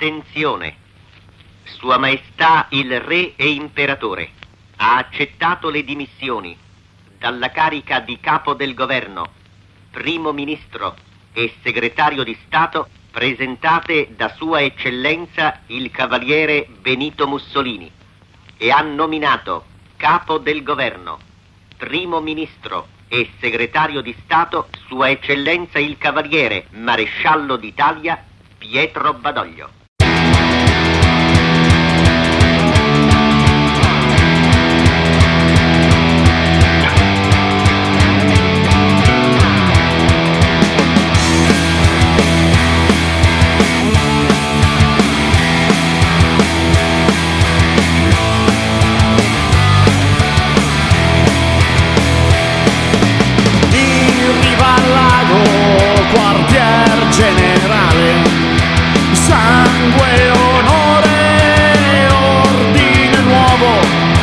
Attenzione! Sua Maestà il Re e Imperatore ha accettato le dimissioni dalla carica di Capo del Governo, Primo Ministro e Segretario di Stato presentate da Sua Eccellenza il Cavaliere Benito Mussolini e ha nominato Capo del Governo, Primo Ministro e Segretario di Stato Sua Eccellenza il Cavaliere Maresciallo d'Italia Pietro Badoglio. Quartier generale, sangue, onore, ordine nuovo,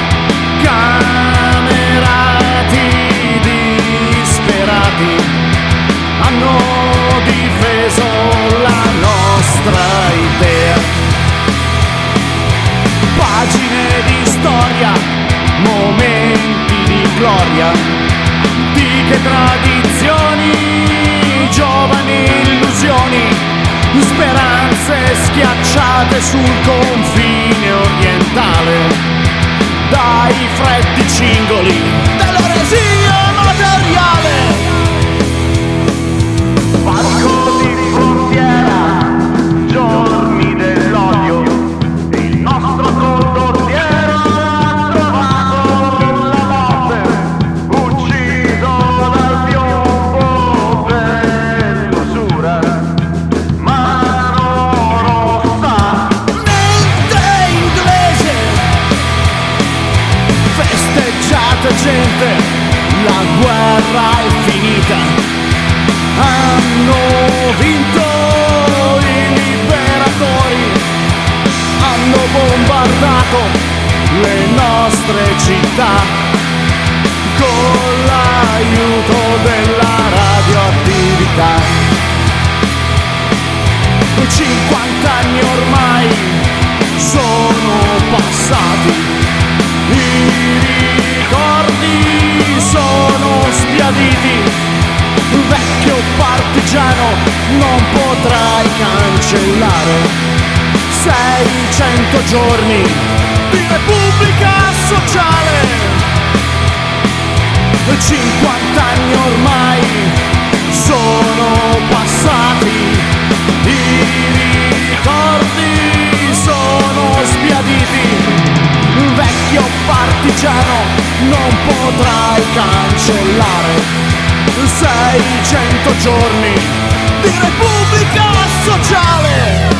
camerati disperati hanno difeso la nostra idea. Pagine di storia, momenti di gloria, di che tradizioni, giovani illusioni, speranze schiacciate sul confine orientale dai freddi cingoli dell'eresia materiale. Vasco di frontiera, giorni dell'odio, il nostro condottiero ha trovato la morte, ucciso dal piombo dell'usura, mano rossa, mente inglese, festeggiate gente, la guerra è finita, hanno vinto i liberatori, hanno bombardato le nostre città con l'aiuto della radioattività. 50 anni ormai sono passati, i ricordi sono sbiaditi, vecchio partigiano non potrai cancellare 600 giorni di Repubblica Sociale. 50 anni ormai sono passati, i ricordi sono sbiaditi, vecchio partigiano non potrai cancellare 600 giorni di Repubblica Sociale.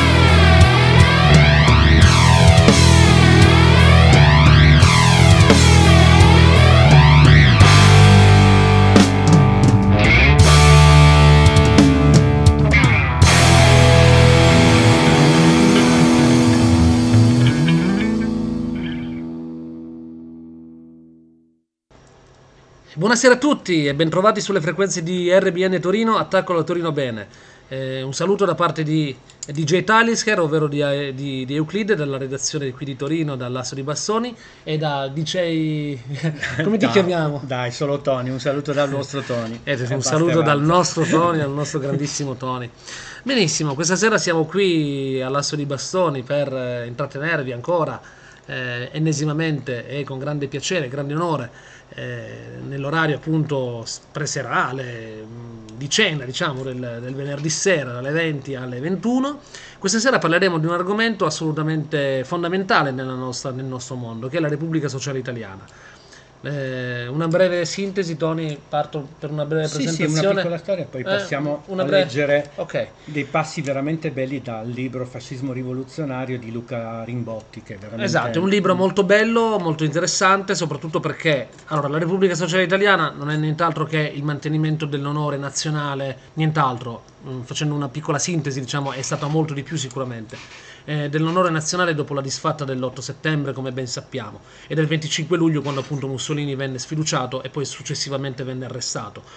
Buonasera a tutti e bentrovati sulle frequenze di RBN Torino, Attacco alla Torino Bene. Un saluto da parte di DJ Talisker, ovvero di Euclide, dalla redazione qui di Torino, dall'Asso di Bassoni, e da DJ... come ti chiamiamo? Dai, solo Tony, un saluto dal nostro Tony. Un saluto dal nostro Tony, dal nostro grandissimo Tony. Benissimo, questa sera siamo qui all'Asso di Bastoni per intrattenervi ancora ennesimamente e con grande piacere, grande onore, nell'orario appunto preserale di cena, diciamo, del venerdì sera dalle 20 alle 21. Questa sera parleremo di un argomento assolutamente fondamentale nel nostro mondo, che è la Repubblica Sociale Italiana. Una breve sintesi, Tony, parto per una breve presentazione. Sì, una piccola storia, poi passiamo a leggere dei passi veramente belli dal libro Fascismo rivoluzionario di Luca Rimbotti, che è veramente... Esatto, è un libro molto bello, molto interessante, soprattutto perché allora la Repubblica Sociale Italiana non è nient'altro che il mantenimento dell'onore nazionale, nient'altro, facendo una piccola sintesi, diciamo, è stata molto di più sicuramente. Dell'onore nazionale dopo la disfatta dell'8 settembre, come ben sappiamo, e del 25 luglio, quando appunto Mussolini venne sfiduciato e poi successivamente venne arrestato.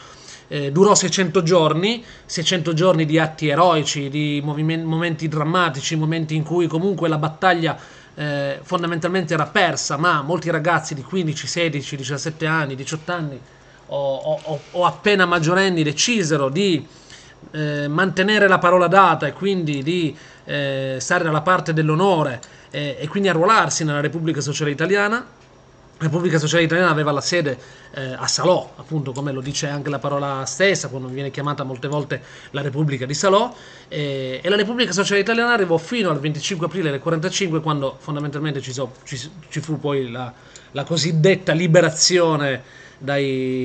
durò 600 giorni di atti eroici, di momenti drammatici, momenti in cui comunque la battaglia fondamentalmente era persa, ma molti ragazzi di 15, 16, 17 anni, 18 anni o appena maggiorenni decisero di mantenere la parola data e quindi di stare dalla parte dell'onore e quindi arruolarsi nella Repubblica Sociale Italiana. La Repubblica Sociale Italiana aveva la sede a Salò, appunto, come lo dice anche la parola stessa, quando viene chiamata molte volte la Repubblica di Salò, e la Repubblica Sociale Italiana arrivò fino al 25 aprile del 45, quando fondamentalmente ci fu poi la cosiddetta liberazione da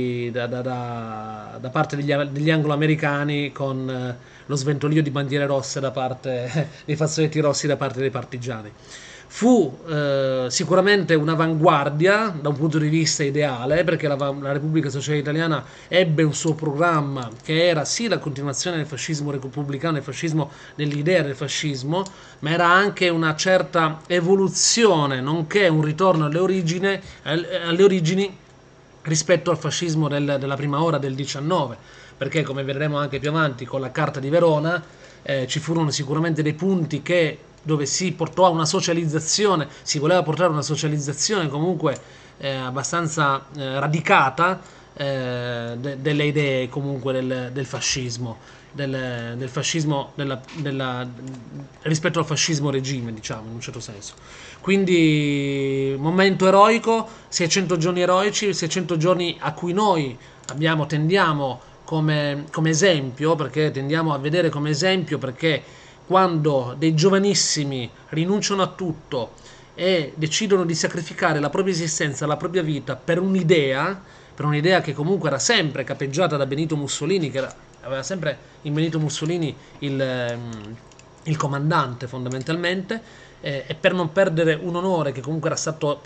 parte degli anglo-americani, con lo sventolio di bandiere rosse da parte dei fazzoletti rossi da parte dei partigiani. Fu sicuramente un'avanguardia da un punto di vista ideale, perché la Repubblica Sociale Italiana ebbe un suo programma che era sì la continuazione del fascismo repubblicano, del fascismo, dell'idea del fascismo, ma era anche una certa evoluzione, nonché un ritorno alle origini rispetto al fascismo della prima ora del 19, perché, come vedremo anche più avanti con la Carta di Verona, ci furono sicuramente dei punti dove si portò a una socializzazione, si voleva portare una socializzazione comunque abbastanza radicata delle idee comunque del fascismo, del fascismo rispetto al fascismo regime, diciamo, in un certo senso. Quindi momento eroico, 600 giorni eroici, 600 giorni a cui noi tendiamo come esempio, perché tendiamo a vedere come esempio, perché quando dei giovanissimi rinunciano a tutto e decidono di sacrificare la propria esistenza, la propria vita per un'idea che comunque era sempre capeggiata da Benito Mussolini, che aveva sempre in Benito Mussolini il comandante fondamentalmente, e per non perdere un onore che comunque era stato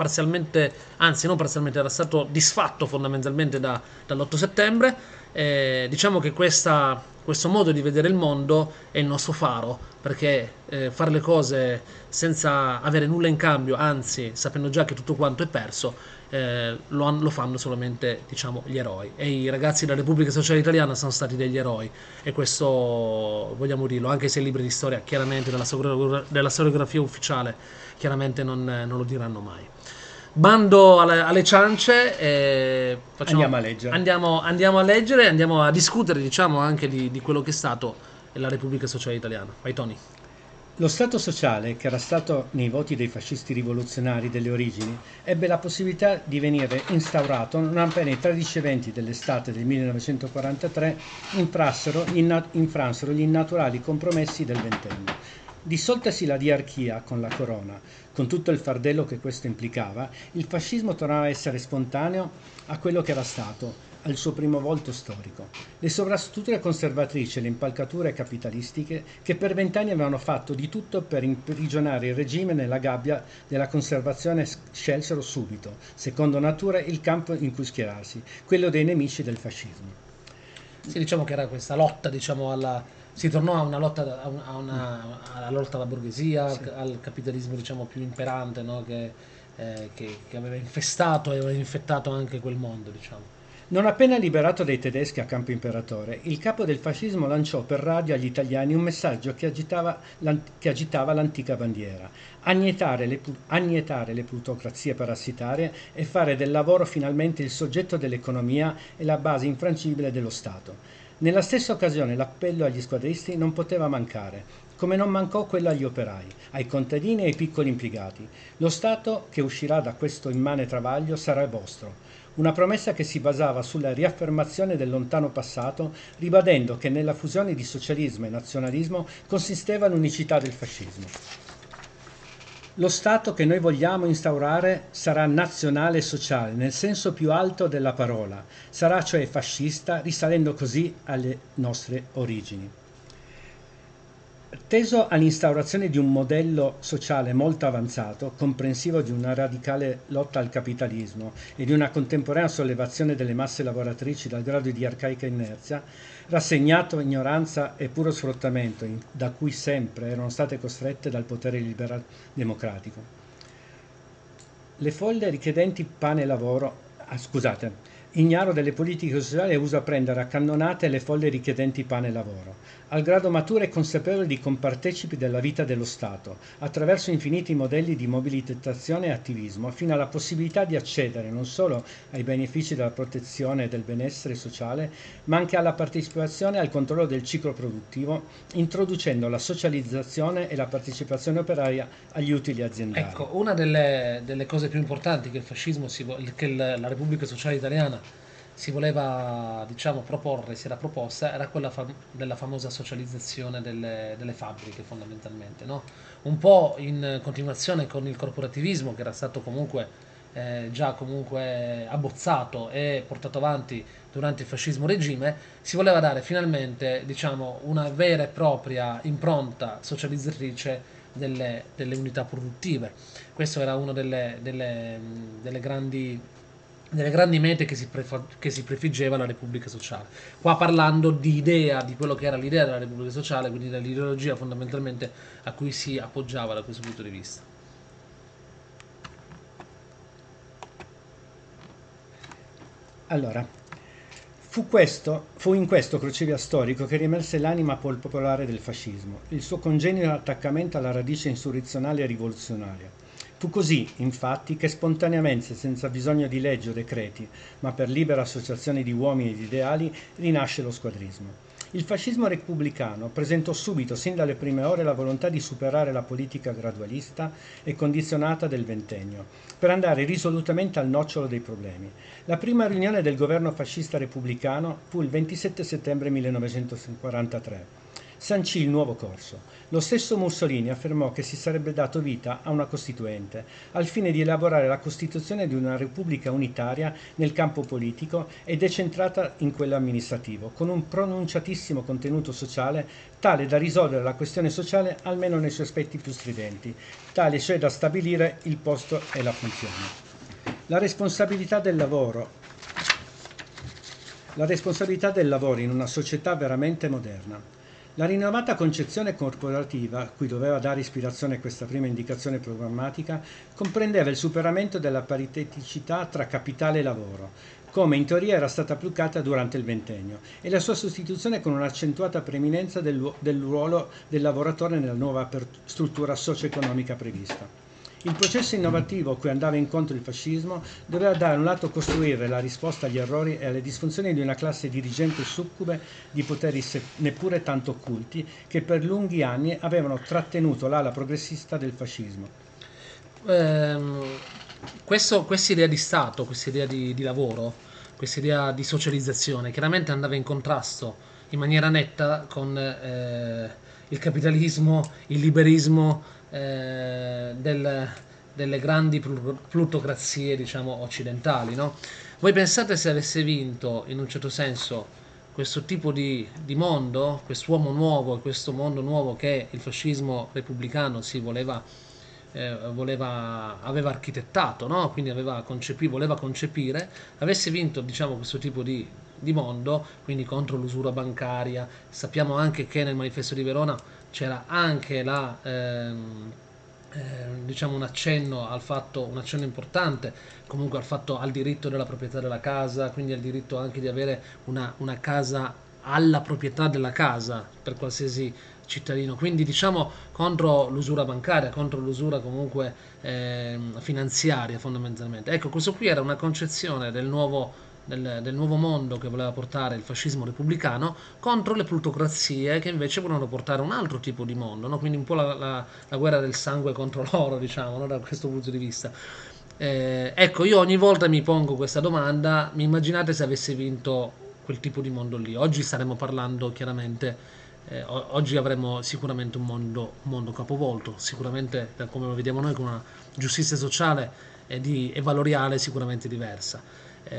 era stato disfatto fondamentalmente dall'8 settembre, diciamo che questo modo di vedere il mondo è il nostro faro, perché fare le cose senza avere nulla in cambio, anzi sapendo già che tutto quanto è perso, lo fanno solamente, diciamo, gli eroi, e i ragazzi della Repubblica Sociale Italiana sono stati degli eroi, e questo vogliamo dirlo, anche se i libri di storia, chiaramente della storiografia ufficiale, chiaramente non lo diranno mai. Bando alle ciance, andiamo a leggere. Andiamo a leggere, andiamo a discutere, diciamo, anche di quello che è stato la Repubblica Sociale Italiana. Vai, Tony. Lo Stato sociale, che era stato nei voti dei fascisti rivoluzionari delle origini, ebbe la possibilità di venire instaurato non appena i 13 eventi dell'estate del 1943 infransero gli innaturali compromessi del ventennio. Dissoltasi la diarchia con la corona, con tutto il fardello che questo implicava, il fascismo tornava a essere spontaneo a quello che era stato, al suo primo volto storico. Le sovrastrutture conservatrici e le impalcature capitalistiche, che per 20 anni avevano fatto di tutto per imprigionare il regime nella gabbia della conservazione, scelsero subito, secondo natura, il campo in cui schierarsi, quello dei nemici del fascismo. Sì, diciamo che era questa lotta, diciamo, si tornò a una lotta, alla lotta alla borghesia, sì, al capitalismo, diciamo, più imperante, no? che aveva infestato e aveva infettato anche quel mondo, diciamo. Non appena liberato dai tedeschi a Campo Imperatore, il capo del fascismo lanciò per radio agli italiani un messaggio che agitava l'antica bandiera: annietare le plutocrazie parassitarie e fare del lavoro finalmente il soggetto dell'economia e la base infrangibile dello Stato. Nella stessa occasione l'appello agli squadristi non poteva mancare, come non mancò quello agli operai, ai contadini e ai piccoli impiegati. Lo Stato che uscirà da questo immane travaglio sarà vostro. Una promessa che si basava sulla riaffermazione del lontano passato, ribadendo che nella fusione di socialismo e nazionalismo consisteva l'unicità del fascismo. Lo Stato che noi vogliamo instaurare sarà nazionale e sociale, nel senso più alto della parola. Sarà cioè fascista, risalendo così alle nostre origini. Teso all'instaurazione di un modello sociale molto avanzato, comprensivo di una radicale lotta al capitalismo e di una contemporanea sollevazione delle masse lavoratrici dal grado di arcaica inerzia, rassegnato a ignoranza e puro sfruttamento da cui sempre erano state costrette dal potere liberal democratico. Le folle richiedenti pane e lavoro, ignaro delle politiche sociali e usa prendere a cannonate le folle richiedenti pane e lavoro. Al grado maturo è consapevole di compartecipi della vita dello Stato, attraverso infiniti modelli di mobilitazione e attivismo, fino alla possibilità di accedere non solo ai benefici della protezione e del benessere sociale, ma anche alla partecipazione e al controllo del ciclo produttivo, introducendo la socializzazione e la partecipazione operaia agli utili aziendali. Ecco, una delle cose più importanti che il fascismo, che la Repubblica Sociale Italiana si voleva, diciamo, proporre, si era proposta, era quella della famosa socializzazione delle fabbriche, fondamentalmente, no? Un po' in continuazione con il corporativismo, che era stato comunque già comunque abbozzato e portato avanti durante il fascismo regime, si voleva dare finalmente, diciamo, una vera e propria impronta socializzatrice delle unità produttive. Questa era una delle grandi mete che si prefiggeva la Repubblica Sociale. Qua parlando di idea, di quello che era l'idea della Repubblica Sociale, quindi dell'ideologia fondamentalmente a cui si appoggiava da questo punto di vista. Allora, fu in questo crocevia storico che riemerse l'anima popolare del fascismo, il suo congenito attaccamento alla radice insurrezionale e rivoluzionaria. Fu così, infatti, che spontaneamente, senza bisogno di leggi o decreti, ma per libera associazione di uomini e di ideali, rinasce lo squadrismo. Il fascismo repubblicano presentò subito, sin dalle prime ore, la volontà di superare la politica gradualista e condizionata del ventennio, per andare risolutamente al nocciolo dei problemi. La prima riunione del governo fascista repubblicano fu il 27 settembre 1943. Sancì il nuovo corso. Lo stesso Mussolini affermò che si sarebbe dato vita a una Costituente, al fine di elaborare la costituzione di una Repubblica unitaria nel campo politico e decentrata in quello amministrativo, con un pronunciatissimo contenuto sociale, tale da risolvere la questione sociale almeno nei suoi aspetti più stridenti, tale cioè da stabilire il posto e la funzione. La responsabilità del lavoro in una società veramente moderna. La rinnovata concezione corporativa, cui doveva dare ispirazione questa prima indicazione programmatica, comprendeva il superamento della pariteticità tra capitale e lavoro, come in teoria era stata applicata durante il ventennio, e la sua sostituzione con un'accentuata preminenza del ruolo del lavoratore nella nuova struttura socio-economica prevista. Il processo innovativo a cui andava incontro il fascismo doveva da un lato costruire la risposta agli errori e alle disfunzioni di una classe dirigente succube di poteri neppure tanto occulti che per lunghi anni avevano trattenuto l'ala progressista del fascismo. Questa idea di Stato, questa idea di lavoro, questa idea di socializzazione chiaramente andava in contrasto in maniera netta con il capitalismo, il liberismo delle grandi plutocrazie, diciamo, occidentali, no? Voi pensate se avesse vinto in un certo senso questo tipo di mondo, quest'uomo nuovo, questo mondo nuovo che il fascismo repubblicano aveva architettato, no? Quindi voleva concepire, avesse vinto, diciamo, questo tipo di mondo, quindi contro l'usura bancaria. Sappiamo anche che nel manifesto di Verona c'era anche diciamo un accenno importante comunque al diritto della proprietà della casa, quindi al diritto anche di avere una casa, alla proprietà della casa per qualsiasi cittadino, quindi diciamo contro l'usura bancaria, contro l'usura comunque finanziaria fondamentalmente. Ecco, questo qui era una concezione del nuovo mondo che voleva portare il fascismo repubblicano contro le plutocrazie che invece volevano portare un altro tipo di mondo, no? Quindi un po' la guerra del sangue contro l'oro, diciamo, no? Da questo punto di vista. Ecco, io ogni volta mi pongo questa domanda: mi immaginate se avesse vinto quel tipo di mondo lì? Oggi staremmo parlando chiaramente, oggi avremo sicuramente un mondo capovolto, sicuramente da come lo vediamo noi, con una giustizia sociale e valoriale sicuramente diversa.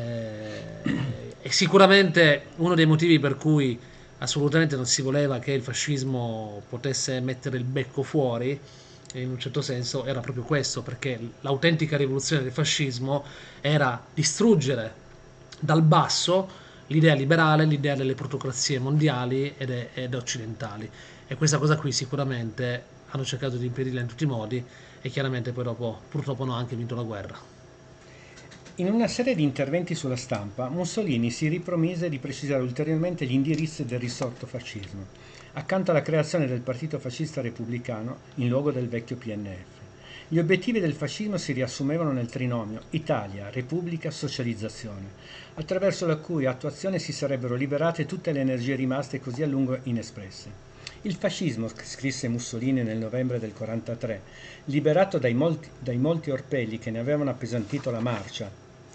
E sicuramente uno dei motivi per cui assolutamente non si voleva che il fascismo potesse mettere il becco fuori, in un certo senso, era proprio questo, perché l'autentica rivoluzione del fascismo era distruggere dal basso l'idea liberale, l'idea delle plutocrazie mondiali ed occidentali, e questa cosa qui sicuramente hanno cercato di impedirla in tutti i modi, e chiaramente poi dopo purtroppo hanno anche vinto la guerra. In una serie di interventi sulla stampa, Mussolini si ripromise di precisare ulteriormente gli indirizzi del risorto fascismo, accanto alla creazione del Partito Fascista Repubblicano in luogo del vecchio PNF. Gli obiettivi del fascismo si riassumevano nel trinomio Italia, Repubblica, Socializzazione, attraverso la cui attuazione si sarebbero liberate tutte le energie rimaste così a lungo inespresse. Il fascismo, scrisse Mussolini nel novembre del 1943, liberato dai molti orpelli che ne avevano appesantito la marcia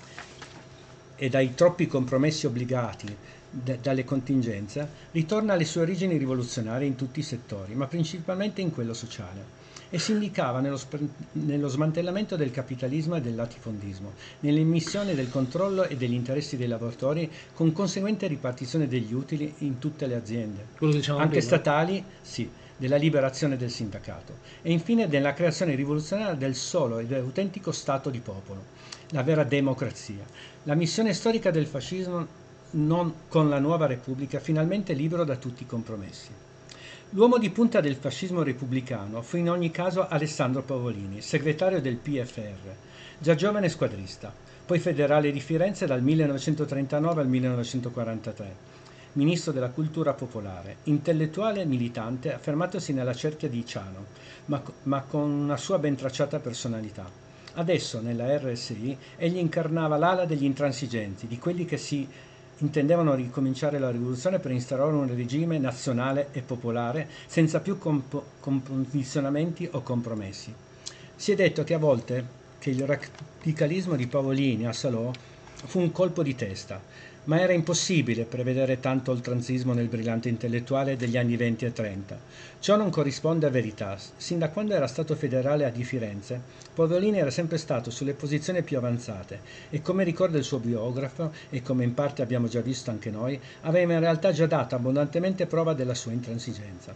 e dai troppi compromessi obbligati dalle contingenze, ritorna alle sue origini rivoluzionarie in tutti i settori, ma principalmente in quello sociale, e si indicava nello smantellamento del capitalismo e del latifondismo, nell'immissione del controllo e degli interessi dei lavoratori con conseguente ripartizione degli utili in tutte le aziende, anche statali, sì, della liberazione del sindacato, e infine della creazione rivoluzionaria del solo ed autentico Stato di popolo, la vera democrazia. La missione storica del fascismo con la nuova Repubblica finalmente libero da tutti i compromessi. L'uomo di punta del fascismo repubblicano fu in ogni caso Alessandro Pavolini, segretario del PFR, già giovane squadrista, poi federale di Firenze dal 1939 al 1943, ministro della cultura popolare, intellettuale e militante affermatosi nella cerchia di Ciano, ma con una sua ben tracciata personalità. Adesso, nella RSI, egli incarnava l'ala degli intransigenti, di quelli che si intendevano ricominciare la rivoluzione per instaurare un regime nazionale e popolare senza più condizionamenti o compromessi. Si è detto che a volte che il radicalismo di Pavolini a Salò fu un colpo di testa, ma era impossibile prevedere tanto oltranzismo nel brillante intellettuale degli anni 20 e 30. Ciò non corrisponde a verità. Sin da quando era stato federale di Firenze, Pavolini era sempre stato sulle posizioni più avanzate e, come ricorda il suo biografo, e come in parte abbiamo già visto anche noi, aveva in realtà già dato abbondantemente prova della sua intransigenza.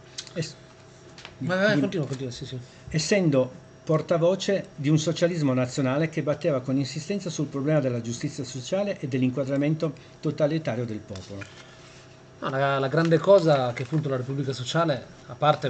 Continua, sì. Essendo portavoce di un socialismo nazionale che batteva con insistenza sul problema della giustizia sociale e dell'inquadramento totalitario del popolo. No, la grande cosa che appunto la Repubblica Sociale, a parte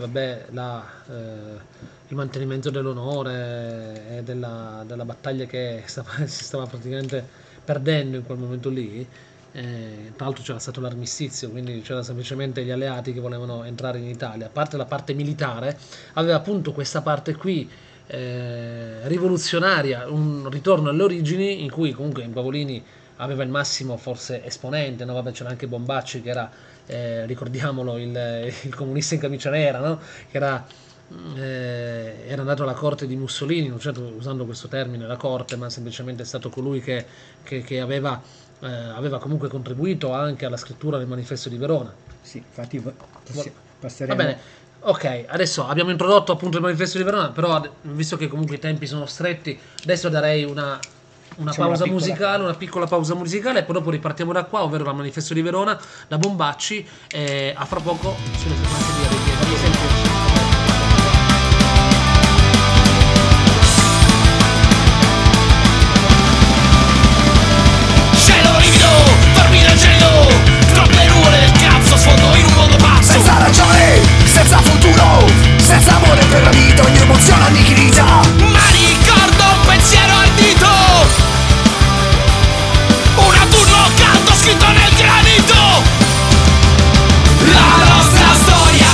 il mantenimento dell'onore e della battaglia che si stava praticamente perdendo in quel momento lì, tra l'altro c'era stato l'armistizio, quindi c'era semplicemente gli alleati che volevano entrare in Italia, a parte la parte militare, aveva appunto questa parte qui rivoluzionaria, un ritorno alle origini in cui comunque Pavolini aveva il massimo forse esponente, no? Vabbè, c'era anche Bombacci che era, ricordiamolo, il comunista in camicia nera, no? Che era andato alla corte di Mussolini, non certo usando questo termine, la corte, ma semplicemente è stato colui che aveva comunque contribuito anche alla scrittura del Manifesto di Verona. Sì, infatti passeremo. Va bene. Ok, adesso abbiamo introdotto appunto il Manifesto di Verona, però visto che comunque i tempi sono stretti, adesso darei una pausa musicale, una piccola pausa musicale, e poi dopo ripartiamo da qua, ovvero dal Manifesto di Verona, da Bombacci, e a fra poco sulle frequenze di RPL. Senza ragione, senza futuro, senza amore per la vita, ogni emozione annichilita. Ma ricordo un pensiero ardito, un autunno caldo scritto nel granito. La nostra storia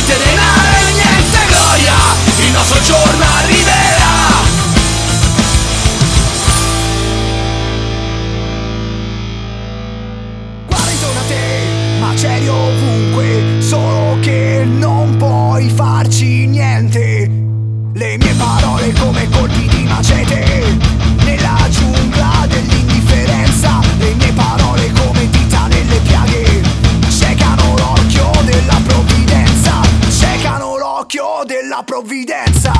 niente denaro e niente gloria, il nostro giorno arriverà. Guarda intorno a te, macerie ovunque, solo che non puoi farci niente. Le mie parole come colpi di macete nella giungla dell'indifferenza. Le mie parole come dita nelle piaghe ciecano l'occhio della provvidenza, ciecano l'occhio della provvidenza.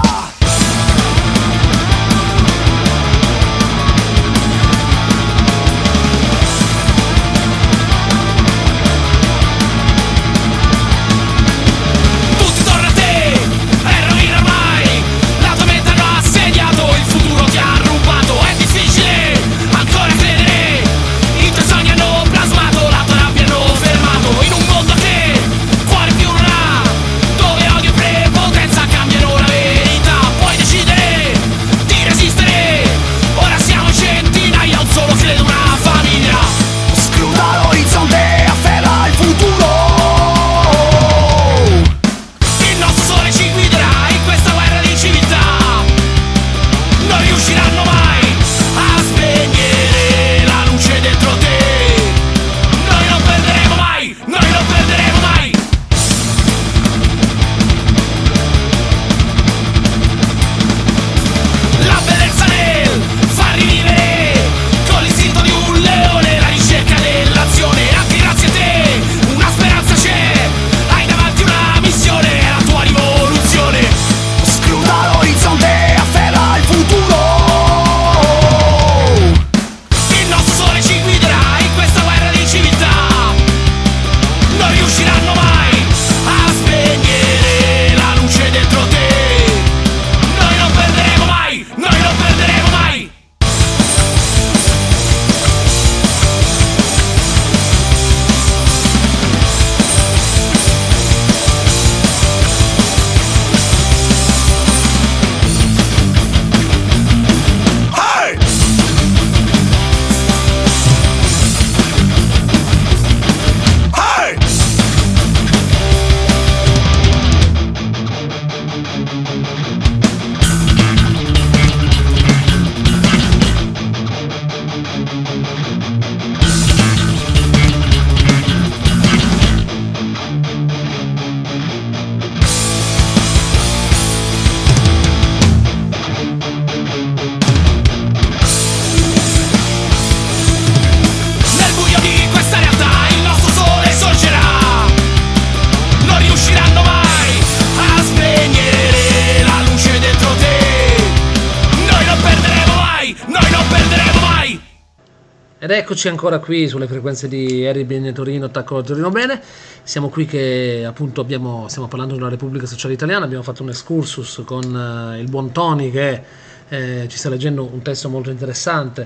Ed eccoci ancora qui sulle frequenze di Eri Bene Torino, Attacco Torino Bene. Siamo qui che appunto stiamo parlando della Repubblica Sociale Italiana, abbiamo fatto un excursus con il buon Tony che ci sta leggendo un testo molto interessante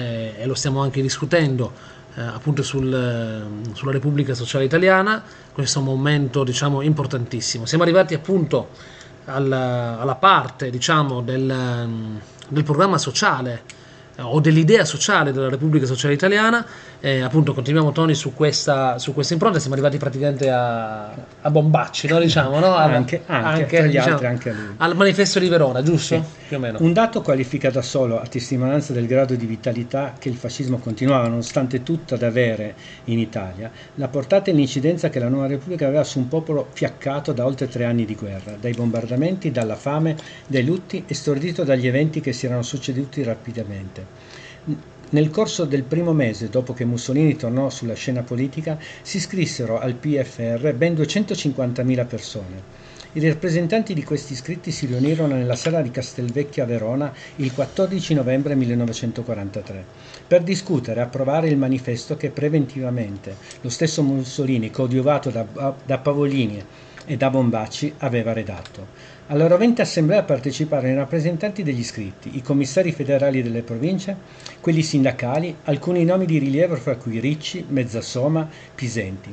e lo stiamo anche discutendo appunto sulla Repubblica Sociale Italiana, questo momento diciamo importantissimo. Siamo arrivati appunto alla parte diciamo del programma sociale o dell'idea sociale della Repubblica Sociale Italiana. Appunto continuiamo Tony su questa impronta, siamo arrivati praticamente a Bombacci, no? Diciamo, no? Anche tra gli altri anche a lui. Al manifesto di Verona, giusto? Sì. Più o meno. Un dato qualifica da solo a testimonianza del grado di vitalità che il fascismo continuava nonostante tutto ad avere in Italia, la portata e l'incidenza che la nuova Repubblica aveva su un popolo fiaccato da oltre 3 anni di guerra, dai bombardamenti, dalla fame, dai lutti e stordito dagli eventi che si erano succeduti rapidamente. Nel corso del primo mese dopo che Mussolini tornò sulla scena politica si iscrissero al PFR ben 250.000 persone. I rappresentanti di questi iscritti si riunirono nella sala di Castelvecchio a Verona il 14 novembre 1943 per discutere e approvare il manifesto che preventivamente lo stesso Mussolini, coadiuvato da Pavolini e da Bombacci, aveva redatto. Alla rovente assemblea parteciparono i rappresentanti degli iscritti, i commissari federali delle province, quelli sindacali, alcuni nomi di rilievo fra cui Ricci, Mezzasoma, Pisenti.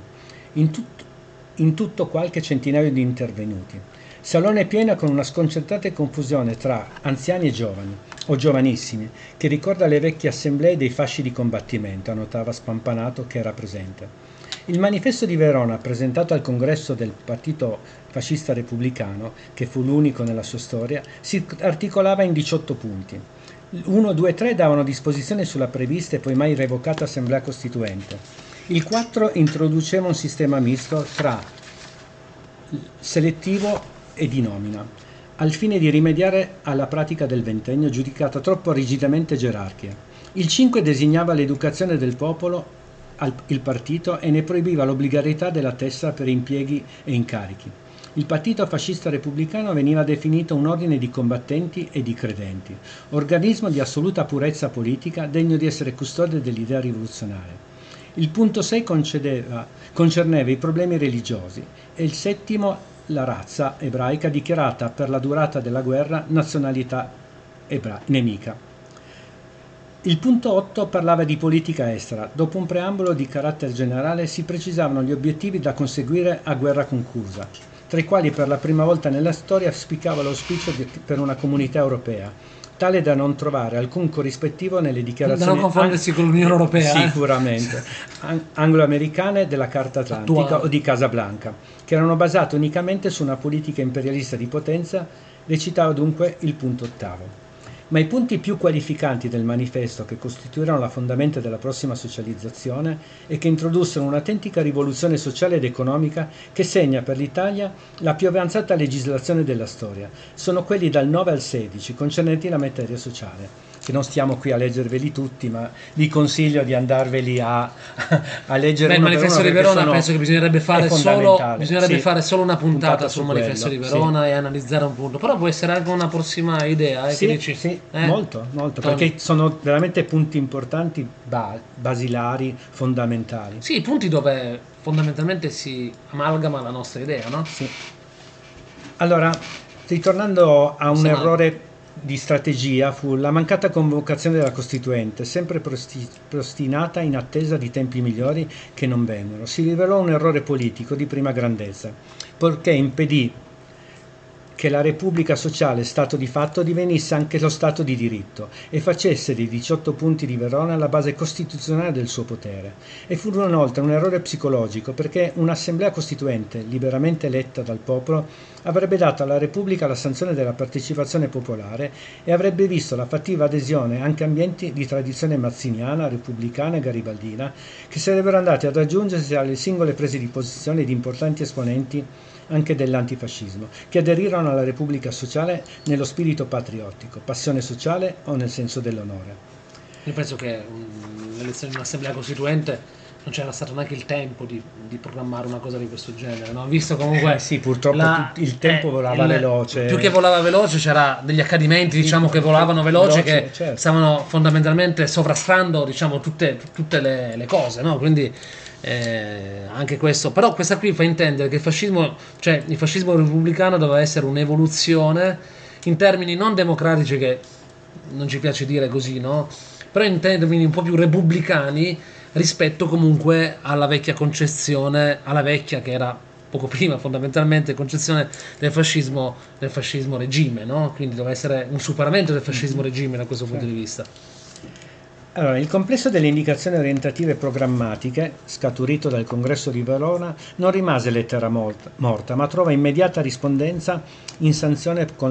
In tutto qualche centinaio di intervenuti. Salone pieno con una sconcertata confusione tra anziani e giovani, o giovanissimi, che ricorda le vecchie assemblee dei fasci di combattimento, annotava Spampanato che era presente. Il manifesto di Verona, presentato al congresso del Partito Fascista Repubblicano, che fu l'unico nella sua storia, si articolava in 18 punti. 1, 2 e 3 davano disposizioni sulla prevista e poi mai revocata Assemblea Costituente. Il 4 introduceva un sistema misto tra selettivo e di nomina, al fine di rimediare alla pratica del ventennio giudicata troppo rigidamente gerarchica. Il 5 designava l'educazione del popolo il partito e ne proibiva l'obbligatorietà della tessera per impieghi e incarichi. Il Partito Fascista Repubblicano veniva definito un ordine di combattenti e di credenti, organismo di assoluta purezza politica degno di essere custode dell'idea rivoluzionaria. Il punto 6 concerneva i problemi religiosi e il 7 la razza ebraica dichiarata per la durata della guerra nazionalità nemica. Il punto 8 parlava di politica estera. Dopo un preambolo di carattere generale si precisavano gli obiettivi da conseguire a guerra conclusa, tra i quali per la prima volta nella storia spiccava l'auspicio per una comunità europea, tale da non trovare alcun corrispettivo nelle dichiarazioni... Da non confondersi con l'Unione Europea. Sicuramente. Anglo-americane della Carta Atlantica Attuale. o di Casablanca, che erano basate unicamente su una politica imperialista di potenza, recitava dunque il punto 8. Ma i punti più qualificanti del manifesto, che costituirono la fondamenta della prossima socializzazione e che introdussero un'autentica rivoluzione sociale ed economica che segna per l'Italia la più avanzata legislazione della storia, sono quelli dal 9 al 16 concernenti la materia sociale, che non stiamo qui a leggerveli tutti, ma vi consiglio di andarveli a leggere. Il manifesto di Verona penso che bisognerebbe fare solo una puntata sul manifesto di Verona e analizzare un punto, però può essere anche una prossima idea. Sì, che dici? Sì, molto, perché sono veramente punti importanti, basilari, fondamentali. Sì, punti dove fondamentalmente si amalgama la nostra idea, no? Sì. Allora, ritornando a un errore di strategia, fu la mancata convocazione della Costituente, sempre prostinata in attesa di tempi migliori che non vennero. Si rivelò un errore politico di prima grandezza, poiché impedì che la Repubblica Sociale, Stato di fatto, divenisse anche lo Stato di diritto e facesse dei 18 punti di Verona la base costituzionale del suo potere. E fu inoltre un errore psicologico, perché un'assemblea costituente, liberamente eletta dal popolo, avrebbe dato alla Repubblica la sanzione della partecipazione popolare e avrebbe visto la fattiva adesione anche ambienti di tradizione mazziniana, repubblicana e garibaldina, che sarebbero andati ad aggiungersi alle singole prese di posizione di importanti esponenti anche dell'antifascismo, che aderirono alla Repubblica Sociale nello spirito patriottico, passione sociale o nel senso dell'onore. Io penso che l'elezione di un'assemblea costituente non c'era stato neanche il tempo di programmare una cosa di questo genere, no? Visto comunque sì, purtroppo il tempo volava veloce. Più che volava veloce, c'era degli accadimenti, diciamo, che volavano veloce, che certo, stavano fondamentalmente sovrastando, diciamo, tutte le cose, no? Quindi anche questo, però questa qui fa intendere che il fascismo repubblicano doveva essere un'evoluzione in termini non democratici, che non ci piace dire così, no? Però in termini un po' più repubblicani rispetto comunque alla vecchia concezione, alla vecchia che era poco prima fondamentalmente concezione del fascismo regime, no? Quindi doveva essere un superamento del fascismo regime da questo punto di vista. Allora, il complesso delle indicazioni orientative programmatiche, scaturito dal Congresso di Verona, non rimase lettera morta, ma trova immediata rispondenza in sanzione con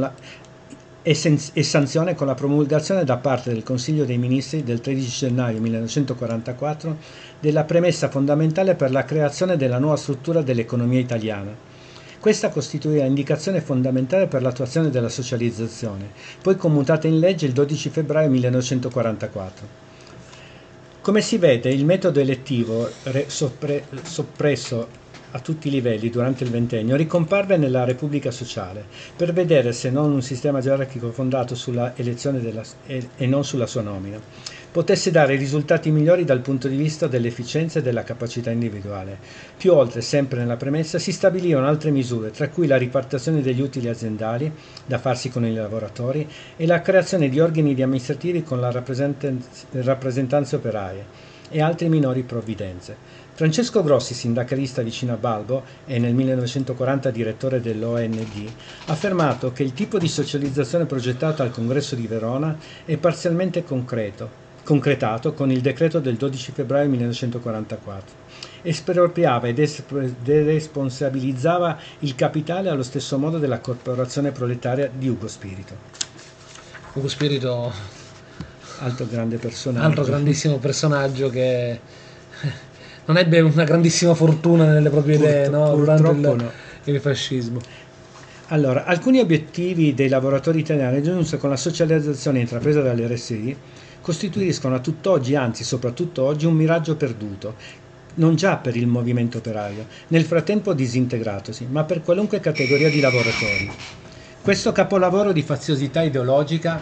la promulgazione da parte del Consiglio dei Ministri del 13 gennaio 1944 della premessa fondamentale per la creazione della nuova struttura dell'economia italiana. Questa costituiva indicazione fondamentale per l'attuazione della socializzazione, poi commutata in legge il 12 febbraio 1944. Come si vede, il metodo elettivo soppresso a tutti i livelli durante il ventennio ricomparve nella Repubblica Sociale, per vedere se non un sistema gerarchico fondato sulla elezione e non sulla sua nomina potesse dare risultati migliori dal punto di vista dell'efficienza e della capacità individuale. Più oltre, sempre nella premessa, si stabilivano altre misure, tra cui la ripartizione degli utili aziendali da farsi con i lavoratori e la creazione di organi amministrativi con la rappresentanze operaie e altre minori provvidenze. Francesco Grossi, sindacalista vicino a Balbo e nel 1940 direttore dell'OND, ha affermato che il tipo di socializzazione progettato al Congresso di Verona è parzialmente concreto concretato con il decreto del 12 febbraio 1944. Espropriava ed deresponsabilizzava il capitale allo stesso modo della corporazione proletaria di Ugo Spirito. Ugo Spirito, Altro grande personaggio. altro grandissimo personaggio che non ebbe una grandissima fortuna nelle proprie idee, no? Durante Purtroppo no. il fascismo. Allora, alcuni obiettivi dei lavoratori italiani raggiunti con la socializzazione intrapresa dalle RSI costituiscono a tutt'oggi, anzi soprattutto oggi, un miraggio perduto, non già per il movimento operaio, nel frattempo disintegratosi, ma per qualunque categoria di lavoratori. Questo capolavoro di faziosità ideologica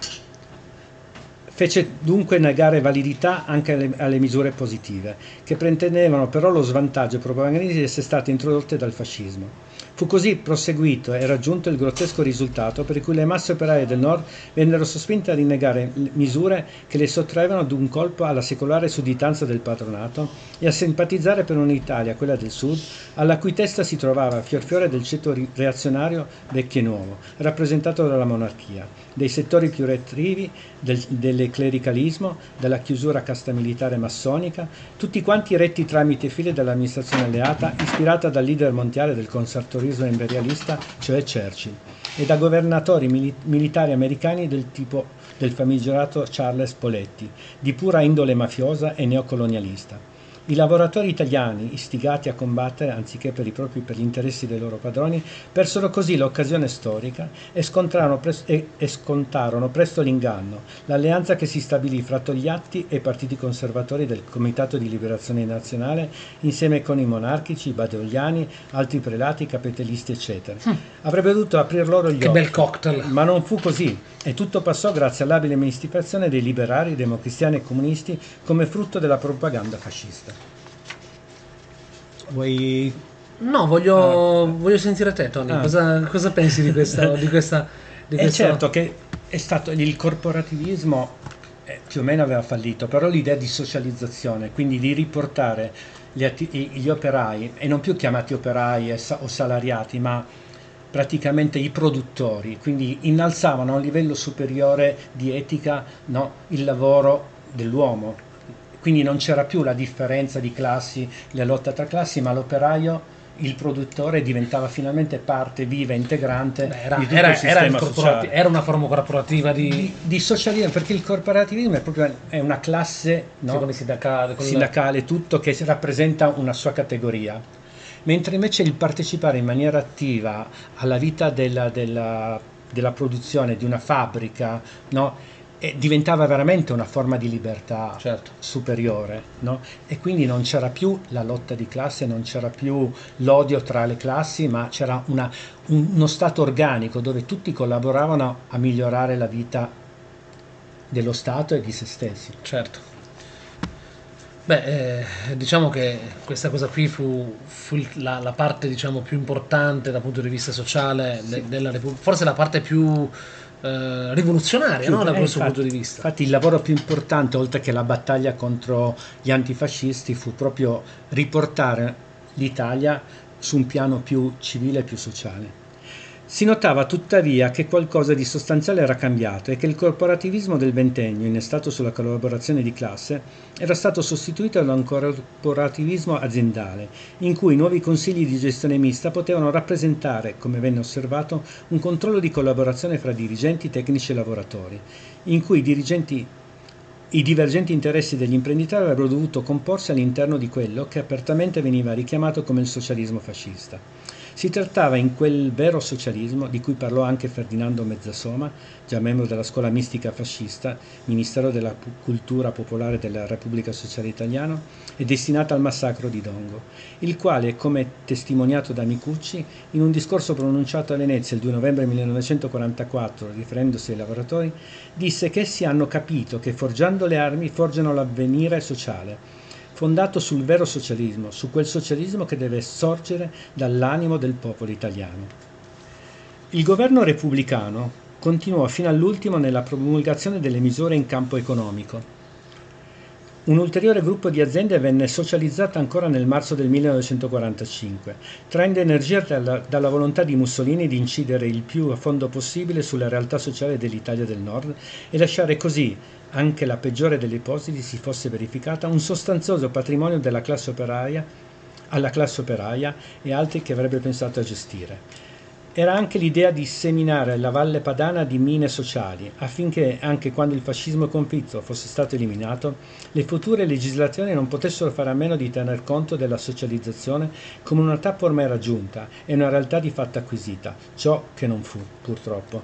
fece dunque negare validità anche alle misure positive, che pretendevano però lo svantaggio propagandistico di essere state introdotte dal fascismo. Fu così proseguito e raggiunto il grottesco risultato per cui le masse operaie del nord vennero sospinte a rinnegare misure che le sottraevano d'un colpo alla secolare sudditanza del patronato e a simpatizzare per un'Italia, quella del sud, alla cui testa si trovava fior fiore del ceto reazionario vecchio e nuovo, rappresentato dalla monarchia, dei settori più reattivi, del clericalismo, della chiusura casta militare massonica, tutti quanti retti tramite file dell'amministrazione alleata, ispirata dal leader mondiale del conservatorismo imperialista, cioè Churchill, e da governatori militari americani del tipo del famigerato Charles Poletti, di pura indole mafiosa e neocolonialista. I lavoratori italiani, istigati a combattere anziché per gli interessi dei loro padroni, persero così l'occasione storica e scontarono presto l'inganno, l'alleanza che si stabilì fra Togliatti e i partiti conservatori del Comitato di Liberazione Nazionale, insieme con i monarchici, i badogliani, altri prelati, capitalisti, eccetera. Avrebbe dovuto aprir loro gli occhi. Che bel cocktail! Ma non fu così, e tutto passò grazie all'abile amministrazione dei liberali, democristiani e comunisti come frutto della propaganda fascista. Vuoi... No, voglio sentire te, Tony. Cosa pensi di questa? È certo che è stato il corporativismo più o meno aveva fallito, però l'idea di socializzazione, quindi di riportare gli operai, e non più chiamati operai o salariati, ma praticamente i produttori, quindi innalzavano a un livello superiore di etica, no, il lavoro dell'uomo. Quindi non c'era più la differenza di classi, la lotta tra classi, ma l'operaio, il produttore, diventava finalmente parte viva e integrante di tutto il sistema sociale. Era una forma corporativa di socialismo, perché il corporativismo è una classe, no, con i sindacale, tutto, che rappresenta una sua categoria. Mentre invece il partecipare in maniera attiva alla vita della produzione di una fabbrica, no, diventava veramente una forma di libertà, certo, superiore, no? E quindi non c'era più la lotta di classe, non c'era più l'odio tra le classi, ma c'era uno stato organico dove tutti collaboravano a migliorare la vita dello Stato e di se stessi. Certo. Beh, diciamo che questa cosa qui fu la parte, diciamo, più importante dal punto di vista sociale della Repubblica, forse la parte più rivoluzionaria, no? Da questo punto di vista. Infatti il lavoro più importante, oltre che la battaglia contro gli antifascisti, fu proprio riportare l'Italia su un piano più civile e più sociale. Si notava tuttavia che qualcosa di sostanziale era cambiato e che il corporativismo del ventennio, innestato sulla collaborazione di classe, era stato sostituito da un corporativismo aziendale, in cui i nuovi consigli di gestione mista potevano rappresentare, come venne osservato, un controllo di collaborazione fra dirigenti, tecnici e lavoratori, in cui i divergenti interessi degli imprenditori avrebbero dovuto comporsi all'interno di quello che apertamente veniva richiamato come il socialismo fascista. Si trattava in quel vero socialismo, di cui parlò anche Ferdinando Mezzasoma, già membro della scuola mistica fascista, Ministero della Cultura Popolare della Repubblica Sociale Italiana, e destinata al massacro di Dongo, il quale, come testimoniato da Micucci, in un discorso pronunciato a Venezia il 2 novembre 1944, riferendosi ai lavoratori, disse che essi hanno capito che forgiando le armi forgiano l'avvenire sociale, fondato sul vero socialismo, su quel socialismo che deve sorgere dall'animo del popolo italiano. Il governo repubblicano continuò fino all'ultimo nella promulgazione delle misure in campo economico. Un ulteriore gruppo di aziende venne socializzata ancora nel marzo del 1945, traendo energia dalla volontà di Mussolini di incidere il più a fondo possibile sulla realtà sociale dell'Italia del Nord e lasciare così, anche la peggiore delle ipotesi si fosse verificata, un sostanzioso patrimonio della classe operaia alla classe operaia e altri che avrebbe pensato a gestire. Era anche l'idea di seminare la Valle Padana di mine sociali, affinché anche quando il fascismo confitto fosse stato eliminato, le future legislazioni non potessero fare a meno di tener conto della socializzazione come una tappa ormai raggiunta e una realtà di fatto acquisita, ciò che non fu, purtroppo.